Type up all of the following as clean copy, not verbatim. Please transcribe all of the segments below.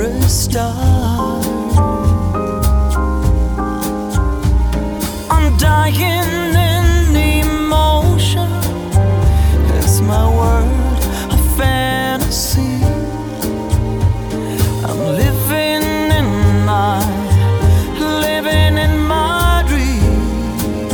a star. I'm dying in emotion. Is my world a fantasy? I'm living in my dreams.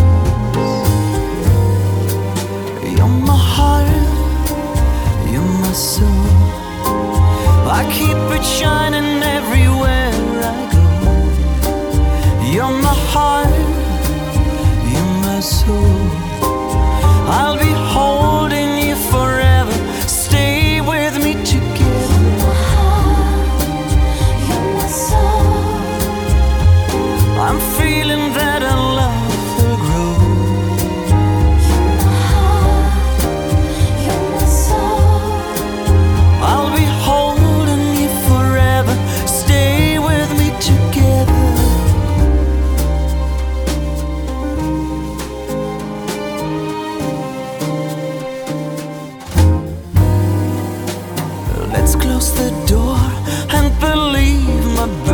You're my heart, you're my soul. I keep it shining everywhere I go. You're my heart, you're my soul. I'll be holding you forever. Stay with me together. You're my heart, you're my soul. I'm feeling that our love will grow. You're my heart, you're my soul. I'll be holding you forever. Stay with me together. Let's close the door and believe my